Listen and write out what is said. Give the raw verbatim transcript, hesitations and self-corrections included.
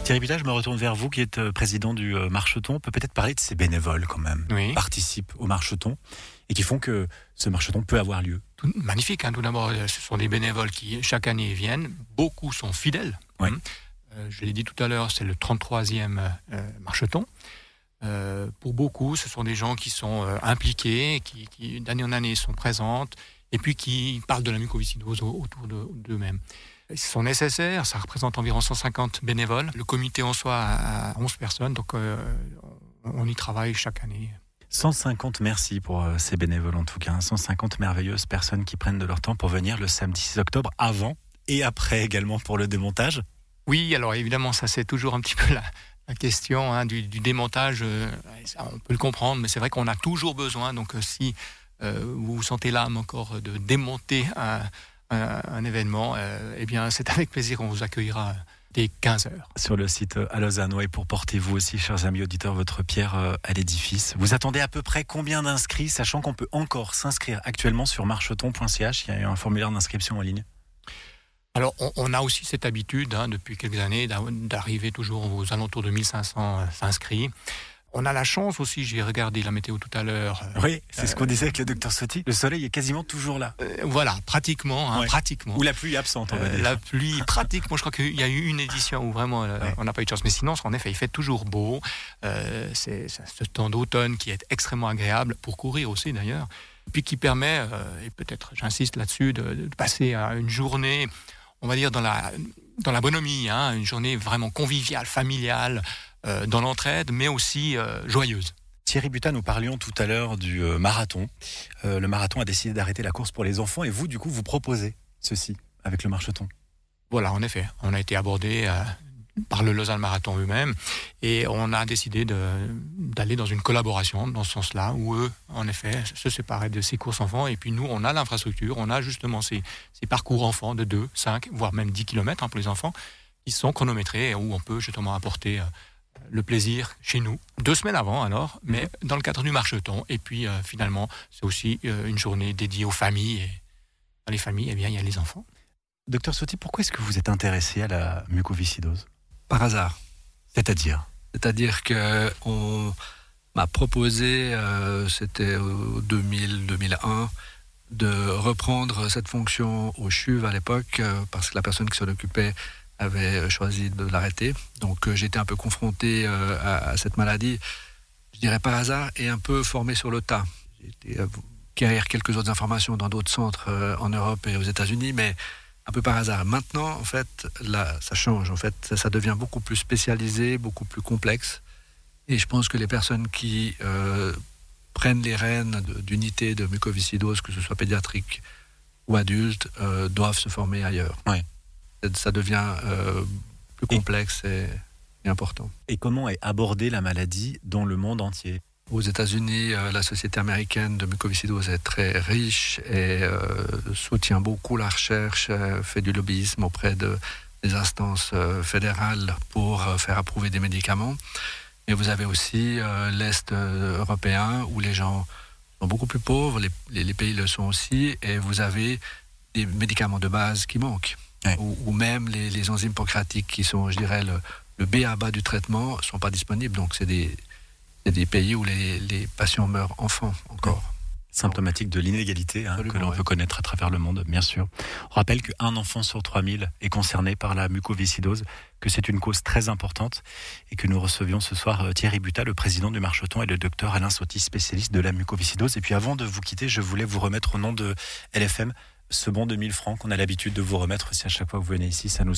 Thierry Butal, je me retourne vers vous qui êtes euh, président du euh, Marcheton. On peut peut-être parler de ces bénévoles quand même, Oui. qui participent au Marcheton et qui font que ce Marcheton peut avoir lieu. Tout, magnifique, hein, tout d'abord, ce sont des bénévoles qui chaque année viennent. Beaucoup sont fidèles. Oui. Hein. Euh, je l'ai dit tout à l'heure, c'est le trente-troisième euh, Marcheton. Euh, pour beaucoup, ce sont des gens qui sont euh, impliqués, qui, qui d'année en année sont présentes, et puis qui parlent de la mucoviscidose autour de, d'eux-mêmes. Ils sont nécessaires, ça représente environ cent cinquante bénévoles. Le comité en soi a onze personnes, donc euh, on y travaille chaque année. cent cinquante, merci pour euh, ces bénévoles en tout cas. cent cinquante merveilleuses personnes qui prennent de leur temps pour venir le samedi six octobre, avant et après également pour le démontage. Oui, alors évidemment, ça c'est toujours un petit peu la, la question hein, du, du démontage. Euh, ça, on peut le comprendre, mais c'est vrai qu'on a toujours besoin. Donc euh, si euh, vous vous sentez l'âme encore de démonter un, un, un événement, euh, eh bien c'est avec plaisir qu'on vous accueillera dès quinze heures. Sur le site à Lausanne, et pour porter vous aussi, chers amis auditeurs, votre pierre à l'édifice. Vous attendez à peu près combien d'inscrits, sachant qu'on peut encore s'inscrire actuellement sur marcheton point c h. Il y a un formulaire d'inscription en ligne. Alors, on, on a aussi cette habitude, hein, depuis quelques années, d'arriver toujours aux alentours de mille cinq cents inscrits. On a la chance aussi, j'ai regardé la météo tout à l'heure. Oui, c'est euh, ce qu'on disait avec le docteur Sotti. Le soleil est quasiment toujours là. Euh, voilà, pratiquement, hein, ouais. pratiquement. Ou la pluie absente, on va dire. Euh, la pluie, pratiquement. Je crois qu'il y a eu une édition où vraiment euh, ouais. on n'a pas eu de chance. Mais sinon, en effet, il fait toujours beau. Euh, c'est, c'est ce temps d'automne qui est extrêmement agréable, pour courir aussi d'ailleurs. Et puis qui permet, euh, et peut-être j'insiste là-dessus, de, de passer à une journée, on va dire, dans la, dans la bonhomie, hein, une journée vraiment conviviale, familiale, euh, dans l'entraide, mais aussi euh, joyeuse. Thierry Butal, nous parlions tout à l'heure du euh, marathon. Euh, le marathon a décidé d'arrêter la course pour les enfants et vous, du coup, vous proposez ceci avec le Marcheton. Voilà, en effet. On a été abordé euh, par le Lausanne Marathon eux-mêmes et on a décidé de, d'aller dans une collaboration dans ce sens-là où eux, en effet, se séparaient de ces courses enfants et puis nous, on a l'infrastructure, on a justement ces, ces parcours enfants de deux, cinq, voire même dix kilomètres hein, pour les enfants qui sont chronométrés et où on peut justement apporter euh, le plaisir chez nous, deux semaines avant alors, mais mmh. dans le cadre du Marcheton. Et puis euh, finalement, c'est aussi euh, une journée dédiée aux familles. Et dans les familles, eh bien, il y a les enfants. Docteur Sotti, pourquoi est-ce que vous êtes intéressé à la mucoviscidose ? Par hasard. C'est-à-dire ? C'est-à-dire qu'on m'a proposé, euh, c'était au deux mille deux mille un, de reprendre cette fonction au C H U V à l'époque, euh, parce que la personne qui s'en occupait avait choisi de l'arrêter. Donc euh, j'étais un peu confronté euh, à, à cette maladie, je dirais par hasard, et un peu formé sur le tas. J'ai été acquérir quelques autres informations dans d'autres centres euh, en Europe et aux États-Unis, mais un peu par hasard. Maintenant, en fait, là, ça change. En fait, ça devient beaucoup plus spécialisé, beaucoup plus complexe. Et je pense que les personnes qui euh, prennent les rênes de, d'unités de mucoviscidose, que ce soit pédiatrique ou adulte, euh, doivent se former ailleurs. Ouais. Ça devient euh, plus complexe et, et important. Et comment est abordée la maladie dans le monde entier ? Aux États-Unis, euh, la Société américaine de mucoviscidose est très riche et euh, soutient beaucoup la recherche, euh, fait du lobbyisme auprès de, des instances euh, fédérales pour euh, faire approuver des médicaments. Mais vous avez aussi euh, l'Est euh, européen où les gens sont beaucoup plus pauvres, les, les, les pays le sont aussi, et vous avez des médicaments de base qui manquent. Ouais. Ou, ou même les, les enzymes pancréatiques qui sont, je dirais, le, le B à bas du traitement ne sont pas disponibles. Donc c'est des, c'est des pays où les, les patients meurent enfants encore. Symptomatique de l'inégalité hein, que l'on ouais. peut connaître à travers le monde, bien sûr. On rappelle qu'un enfant sur trois mille est concerné par la mucoviscidose, que c'est une cause très importante et que nous recevions ce soir Thierry Butal, le président du Marcheton, et le docteur Alain Sotti, spécialiste de la mucoviscidose. Et puis avant de vous quitter, je voulais vous remettre au nom de L F M ce bon de mille francs qu'on a l'habitude de vous remettre si à chaque fois que vous venez ici, ça nous